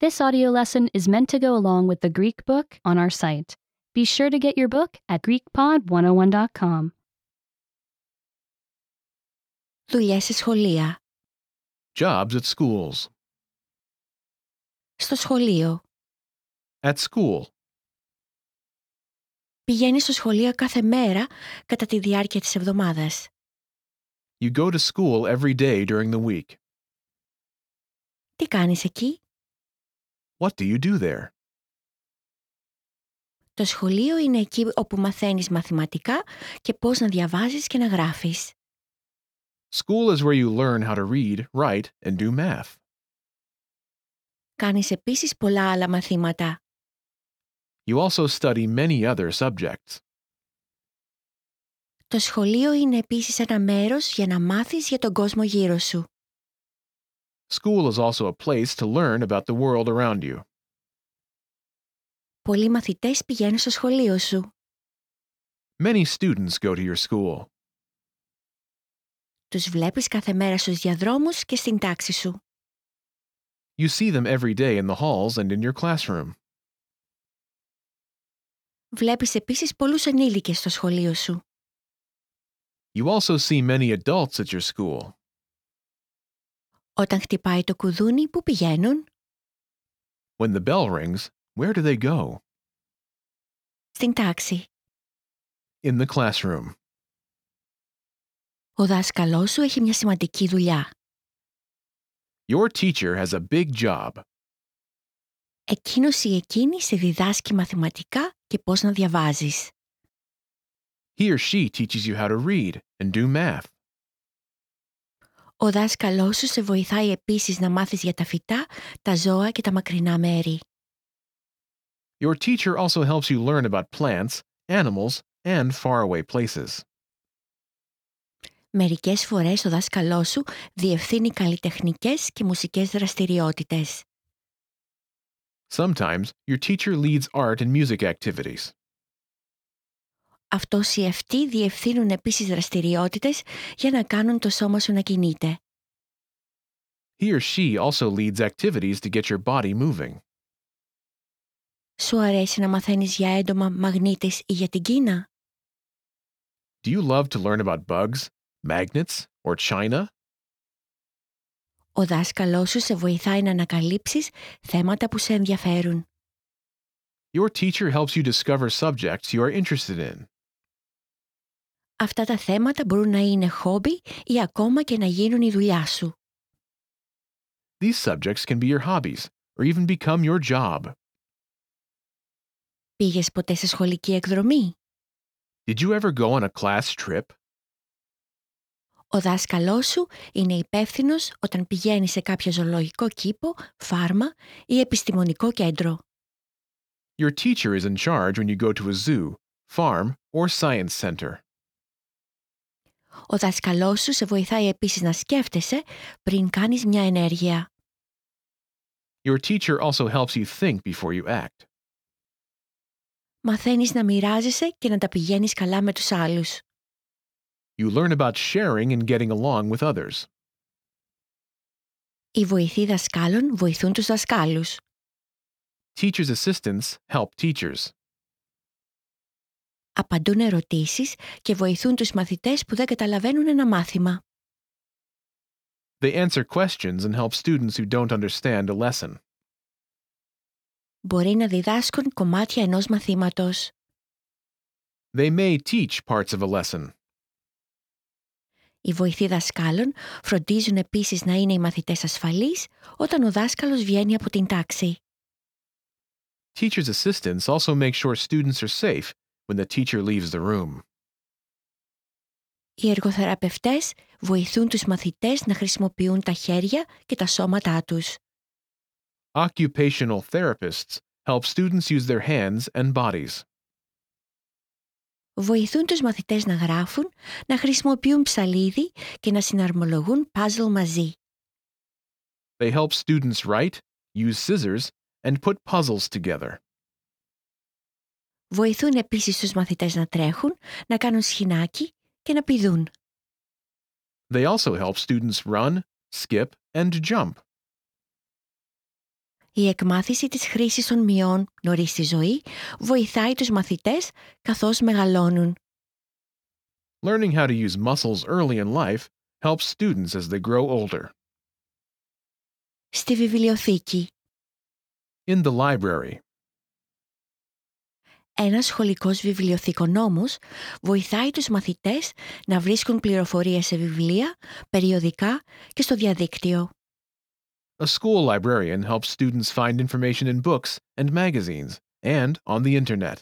This audio lesson is meant to go along with the Greek book on our site. Be sure to get your book at GreekPod101.com. Δουλειές σε σχολεία. Jobs at schools. Στο σχολείο. At school. Πηγαίνεις στο σχολείο κάθε μέρα κατά τη διάρκεια της εβδομάδας. You go to school every day during the week. Τι κάνεις εκεί? What do you do there? Το σχολείο είναι εκεί όπου μαθαίνεις μαθηματικά και πώς να διαβάζεις και να γράφεις. School is where you learn how to read, write, and do math. Κάνεις επίσης πολλά άλλα μαθήματα. You also study many other subjects. Το σχολείο είναι επίσης ένα μέρος για να μάθεις για τον κόσμο γύρω σου. School is also a place to learn about the world around you. Πολλοί μαθητές πηγαίνουν στο σχολείο σου. Many students go to your school. Τους βλέπεις κάθε μέρα στους διαδρόμους και στην τάξη σου. You see them every day in the halls and in your classroom. Βλέπεις επίσης πολλούς ενήλικες στο σχολείο σου. You also see many adults at your school. Όταν χτυπάει το κουδούνι, πού πηγαίνουν? When the bell rings, where do they go? Στην τάξη. In the classroom. Ο δάσκαλός σου έχει μια σημαντική δουλειά. Your teacher has a big job. Εκείνος ή εκείνη σε διδάσκει μαθηματικά και πώς να διαβάζεις. He or she teaches you how to read and do math. Ο δάσκαλός σου σε βοηθάει επίσης να μάθεις για τα φυτά, τα ζώα και τα μακρινά μέρη. Your teacher also helps you learn about plants, animals, and faraway places. Μερικές φορές ο δάσκαλός σου διευθύνει καλλιτεχνικές και μουσικές δραστηριότητες. Sometimes, your teacher leads art and music activities. Αυτός ή αυτή διευθύνουν επίσης δραστηριότητες για να κάνουν το σώμα σου να κινείται. He or she also leads activities to get your body moving. Σου αρέσει να μαθαίνεις για έντομα, μαγνήτες ή για την Κίνα? Do you love to learn about bugs, magnets, or China? Ο δάσκαλός σου σε βοηθάει να ανακαλύψεις θέματα που σε ενδιαφέρουν. Your teacher helps you discover subjects you are interested in. Αυτά τα θέματα μπορούν να είναι χόμπι ή ακόμα και να γίνουν η δουλειά σου. These subjects can be your hobbies, or even become your job. Πήγες ποτέ σε σχολική εκδρομή? Did you ever go on a class trip? Ο δάσκαλός σου είναι υπεύθυνος όταν πηγαίνει σε κάποιο ζωολογικό κήπο, φάρμα ή επιστημονικό κέντρο. Your teacher is in charge when you go to a zoo, farm, or science center. Ο δάσκαλός σου σε βοηθάει επίσης να σκέφτεσαι πριν κάνεις μια ενέργεια. Your teacher also helps you think before you act. Μαθαίνεις να μοιράζεσαι και να τα πηγαίνεις καλά με τους άλλους. You learn about sharing and getting along with others. Οι βοηθοί δασκάλων βοηθούν τους δασκάλους. Teachers' assistants help teachers. Απαντούν ερωτήσεις και βοηθούν τους μαθητές που δεν καταλαβαίνουν ένα μάθημα. They answer questions and help students who don't understand a lesson. Μπορεί να διδάσκουν κομμάτια ενός μαθήματος. They may teach parts of a lesson. Οι βοηθοί δασκάλων φροντίζουν επίσης να είναι οι μαθητές ασφαλείς όταν ο δάσκαλος βγαίνει από την τάξη. Teachers' assistants also make sure students are safe when the teacher leaves the room. Οι εργοθεραπευτές βοηθούν τους μαθητές να χρησιμοποιούν τα χέρια και τα σώματά τους. Occupational therapists help students use their hands and bodies. Βοηθούν τους μαθητές να γράφουν, να χρησιμοποιούν ψαλίδι και να συναρμολογούν πάζλ μαζί. They help students write, use scissors, and put puzzles together. Βοηθούν επίσης τους μαθητές να τρέχουν, να κάνουν σχοινάκι και να πηδούν. They also help students run, skip, and jump. Η εκμάθηση της χρήσης των μειών νωρίς στη ζωή βοηθάει τους μαθητές καθώς μεγαλώνουν. Learning how to use muscles early in life helps students as they grow older. Στη βιβλιοθήκη. In the library. Ένας σχολικός βιβλιοθηκονόμος βοηθάει τους μαθητές να βρίσκουν πληροφορίες σε βιβλία, περιοδικά και στο διαδίκτυο. A school librarian helps students find information in books and magazines and on the internet.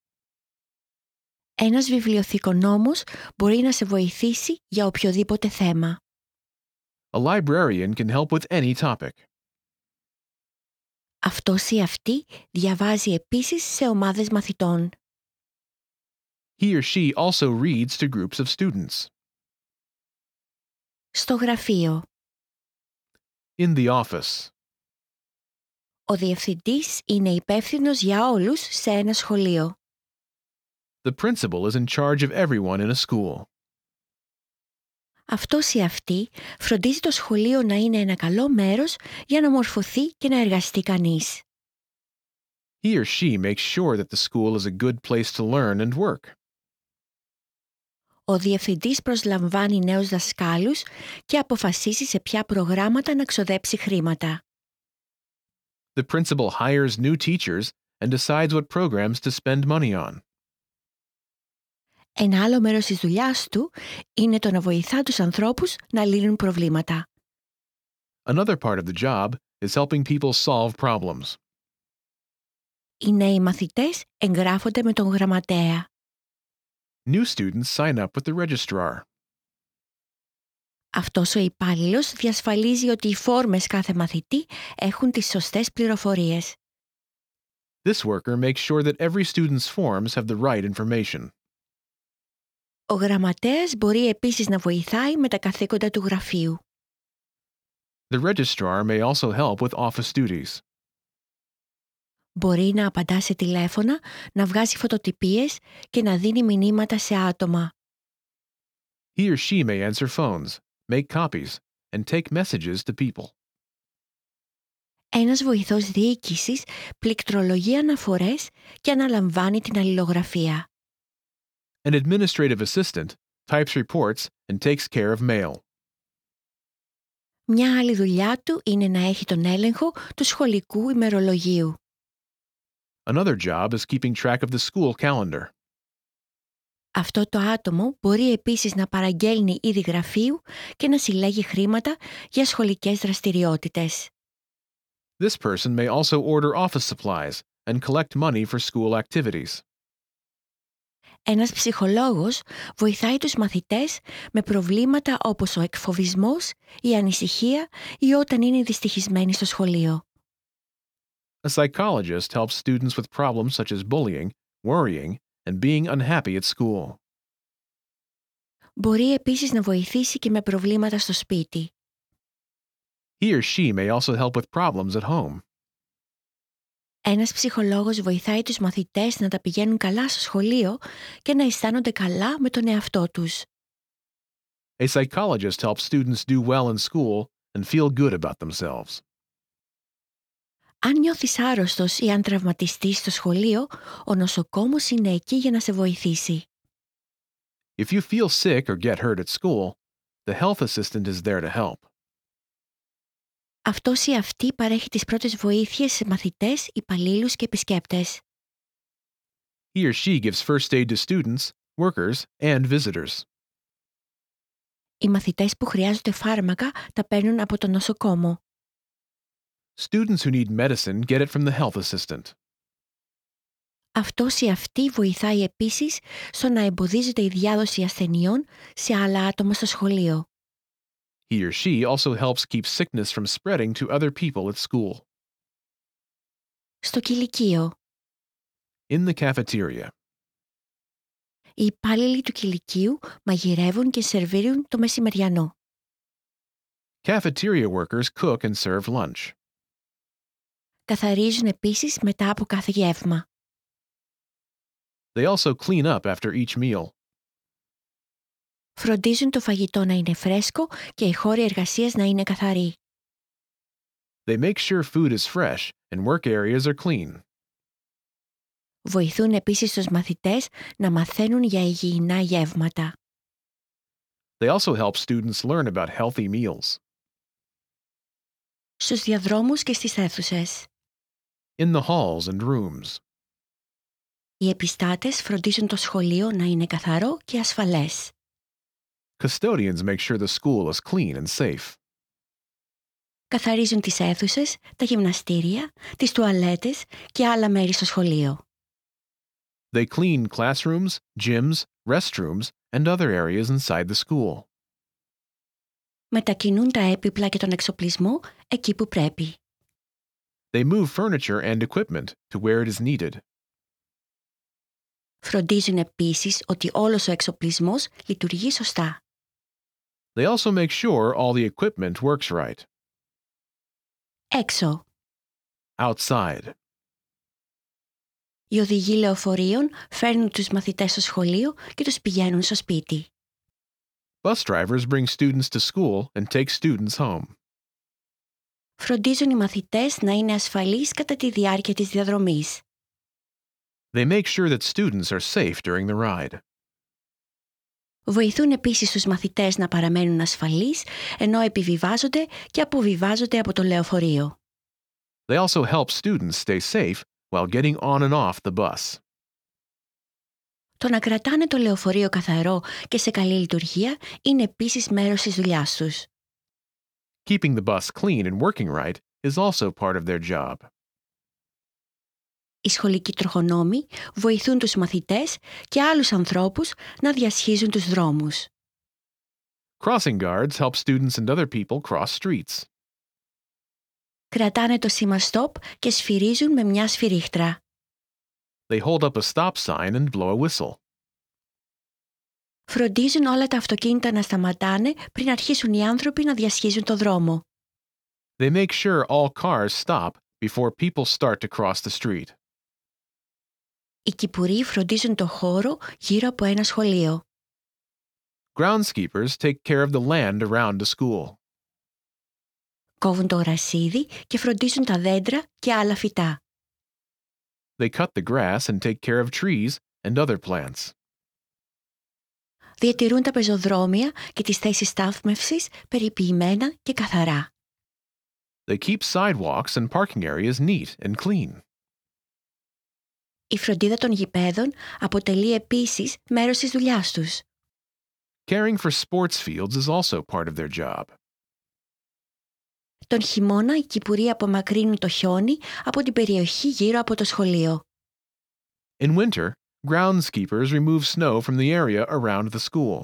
Ένας βιβλιοθηκονόμος μπορεί να σε βοηθήσει για οποιοδήποτε θέμα. A librarian can help with any topic. Αυτός ή αυτή διαβάζει επίσης σε ομάδες μαθητών. He or she also reads to groups of students. Στο γραφείο. In the office. Ο διευθυντής είναι υπεύθυνος για όλους σε ένα σχολείο. The principal is in charge of everyone in a school. Αυτός ή αυτή φροντίζει το σχολείο να είναι ένα καλό μέρος για να μορφωθεί και να εργαστεί κανείς. He or she makes sure that the school is a good place to learn and work. Ο διευθυντής προσλαμβάνει νέους δασκάλους και αποφασίζει σε ποια προγράμματα να ξοδέψει χρήματα. The principal hires new teachers and decides what programs to spend money on. Ένα άλλο μέρος της δουλειάς του είναι το να βοηθά τους ανθρώπους να λύνουν προβλήματα. Another part of the job is helping people solve problems. Οι νέοι μαθητές εγγράφονται με τον γραμματέα. New students sign up with the registrar. Αυτός ο υπάλληλος διασφαλίζει ότι οι φόρμες κάθε μαθητή έχουν τις σωστές πληροφορίες. This worker makes sure that every student's forms have the right information. Ο γραμματέας μπορεί επίσης να βοηθάει με τα καθήκοντα του γραφείου. The registrar may also help with office duties. Μπορεί να απαντά σε τηλέφωνα, να βγάζει φωτοτυπίες και να δίνει μηνύματα σε άτομα. He or she may answer phones, make copies, and take messages to people. Ένας βοηθός διοίκησης πληκτρολογεί αναφορές και αναλαμβάνει την αλληλογραφία. An administrative assistant types reports and takes care of mail. Μια άλλη δουλειά του είναι να έχει τον έλεγχο του σχολικού ημερολογίου. Another job is keeping track of the school calendar. Αυτό το άτομο μπορεί επίσης να παραγγέλνει είδη γραφείου και να συλλέγει χρήματα για σχολικές δραστηριότητες. This person may also order office supplies and collect money for school activities. Ένας ψυχολόγος βοηθάει τους μαθητές με προβλήματα όπως ο εκφοβισμός, η ανησυχία ή όταν είναι δυστυχισμένοι στο σχολείο. A psychologist helps students with problems such as bullying, worrying, and being unhappy at school. Μπορεί επίσης να βοηθήσει και με προβλήματα στο σπίτι. He or she may also help with problems at home. Ένας ψυχολόγος βοηθάει τους μαθητές να τα πηγαίνουν καλά στο σχολείο και να αισθάνονται καλά με τον εαυτό τους. A psychologist helps students do well in school and feel good about themselves. Αν νιώθεις άρρωστος ή αν τραυματιστείς στο σχολείο, ο νοσοκόμος είναι εκεί για να σε βοηθήσει. If you feel sick or get hurt at school, the health assistant is there to help. Αυτός ή αυτή παρέχει τις πρώτες βοήθειες σε μαθητές, υπαλλήλους και επισκέπτες. He or she gives first aid to students, workers, and visitors. Οι μαθητές που χρειάζονται φάρμακα τα παίρνουν από τον νοσοκόμο. Students who need medicine get it from the health assistant. Αυτός ή αυτή βοηθάει επίσης στο να εμποδίζεται η διάδοση ασθενειών σε άλλα άτομα στο σχολείο. He or she also helps keep sickness from spreading to other people at school. Στο κηλικείο. In the cafeteria. Οι υπάλληλοι του κηλικείου μαγειρεύουν και σερβίρουν το μεσημεριανό. Cafeteria workers cook and serve lunch. Καθαρίζουν επίσης μετά από κάθε γεύμα. They also clean up after each meal. Φροντίζουν το φαγητό να είναι φρέσκο και οι χώροι εργασίας να είναι καθαροί. They make sure food is fresh and work areas are clean. Βοηθούν επίσης τους μαθητές να μαθαίνουν για υγιεινά γεύματα. They also help students learn about healthy meals. Στους διαδρόμους και στις αίθουσες. In the halls and rooms. Οι επιστάτες φροντίζουν το σχολείο να είναι καθαρό και ασφαλές. Custodians make sure the school is clean and safe. Καθαρίζουν τις αίθουσες, τα γυμναστήρια, τις τουαλέτες και άλλα μέρη στο σχολείο. They clean classrooms, gyms, restrooms, and other areas inside the school. Μετακινούν τα έπιπλα και τον εξοπλισμό εκεί που πρέπει. They move furniture and equipment to where it is needed. Φροντίζουν επίσης ότι όλος ο εξοπλισμός λειτουργεί σωστά. They also make sure all the equipment works right. Έξω. Outside. Οι οδηγοί λεωφορείων φέρνουν τους μαθητές στο σχολείο και τους πηγαίνουν στο σπίτι. Bus drivers bring students to school and take students home. Φροντίζουν οι μαθητές να είναι ασφαλείς κατά τη διάρκεια της διαδρομής. They make sure that students are safe during the ride. Βοηθούν επίσης τους μαθητές να παραμένουν ασφαλείς ενώ επιβιβάζονται και αποβιβάζονται από το λεωφορείο. They also help students stay safe while getting on and off the bus. Το να κρατάνε το λεωφορείο καθαρό και σε καλή λειτουργία είναι επίσης μέρος της δουλειάς τους. Keeping the bus clean and working right is also part of their job. Οι σχολικοί τροχονόμοι βοηθούν τους μαθητές και άλλους ανθρώπους να διασχίζουν τους δρόμους. Crossing guards help students and other people cross streets. Κρατάνε το σήμα stop και σφυρίζουν με μια σφυρίχτρα. They hold up a stop sign and blow a whistle. Φροντίζουν όλα τα αυτοκίνητα να σταματάνε πριν αρχίσουν οι άνθρωποι να διασχίζουν το δρόμο. They make sure all cars stop before people start to cross the street. Οι κυπουροί φροντίζουν το χώρο γύρω από ένα σχολείο. Groundskeepers take care of the land around the school. Κόβουν το γρασίδι και φροντίζουν τα δέντρα και άλλα φυτά. They cut the grass and take care of trees and other plants. Διατηρούν τα πεζοδρόμια και τις θέσεις στάθμευσης περιποιημένα και καθαρά. They keep sidewalks and parking areas neat and clean. Η φροντίδα των γηπέδων αποτελεί επίσης μέρος της δουλειάς τους. Caring for sports fields is also part of their job. Τον χειμώνα οι κυπουροί απομακρύνουν το χιόνι από την περιοχή γύρω από το σχολείο. In winter, groundskeepers remove snow from the area around the school.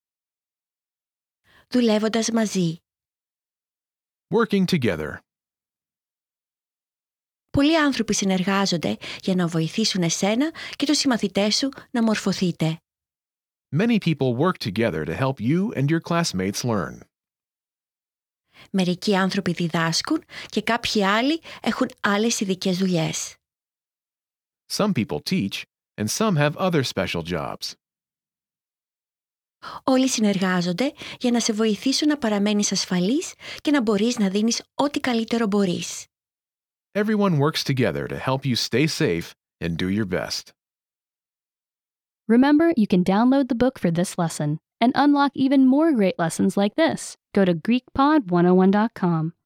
Δουλεύοντας μαζί. Working together. Πολλοί άνθρωποι συνεργάζονται για να βοηθήσουν εσένα και τους συμμαθητές σου να μορφωθείτε. Many people work together to help you and your classmates learn. Μερικοί άνθρωποι διδάσκουν και κάποιοι άλλοι έχουν άλλες ειδικές δουλειές. Some people teach, and some have other special jobs. Όλοι συνεργάζονται για να σε βοηθήσουν να παραμένεις ασφαλής και να μπορείς να δίνεις ό,τι καλύτερο μπορείς. Everyone works together to help you stay safe and do your best. Remember, you can download the book for this lesson and unlock even more great lessons like this. Go to GreekPod101.com.